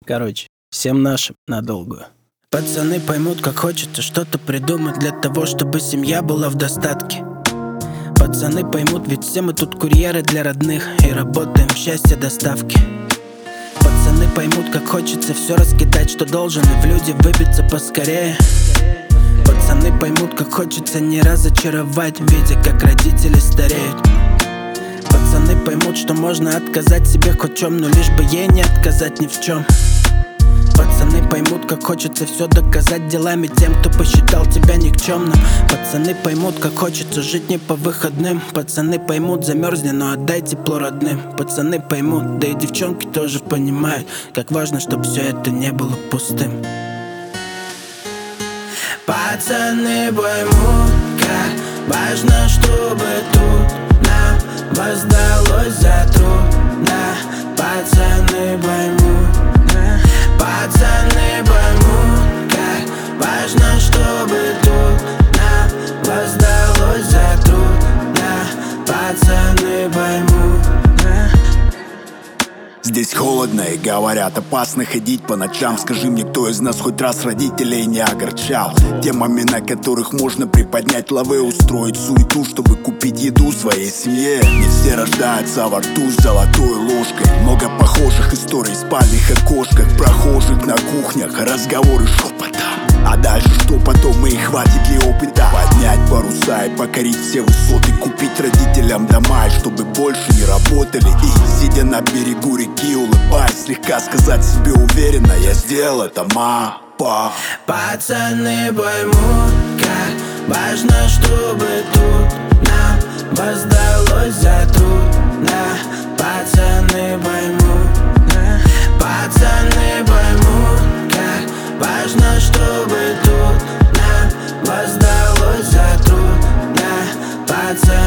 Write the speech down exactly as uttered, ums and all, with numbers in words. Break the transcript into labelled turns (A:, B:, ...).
A: Короче, всем нашим надолго. Пацаны поймут, как хочется что-то придумать для того, чтобы семья была в достатке. Пацаны поймут, ведь все мы тут курьеры для родных и работаем в счастье доставки. Пацаны поймут, как хочется все раскидать, что должен, и в люди выбиться поскорее. Пацаны поймут, как хочется не разочаровать, видя, как родители стареют. Пацаны поймут, что можно отказать себе хоть в чем, но лишь бы ей не отказать ни в чем. Пацаны поймут, как хочется все доказать делами тем, кто посчитал тебя никчемным. Пацаны поймут, как хочется жить не по выходным. Пацаны поймут, замерзни, но отдай тепло родным. Пацаны поймут, да и девчонки тоже понимают, как важно, чтобы все это не было пустым. Пацаны поймут, как важно, чтобы тут нам воздалось за труд. Да, пацаны поймут. Пацаны поймут, как важно, чтобы тут нам воздалось за труд. Да, пацаны поймут.
B: Здесь холодно и говорят, опасно ходить по ночам. Скажи мне, кто из нас хоть раз родителей не огорчал темами, на которых можно приподнять лавы, устроить суету, чтобы купить еду своей семье. Не все рождаются во рту с золотой ложкой. Много похожих историй в спальных окошках, прохожих на кухнях, разговоры шепотом. А дальше что потом, и хватит ли опыта поднять паруса и покорить все высоты, купить родителям дома, и чтобы больше не работали. И сидя на берегу реки, улыбаясь, слегка сказать себе уверенно: я сделал это, мапа.
A: Пацаны поймут, как важно, чтобы тут нам воздалось за труд. Да, пацаны поймут. Пацаны поймут, как важно, чтобы тут нам воздалось за труд. Да, пацаны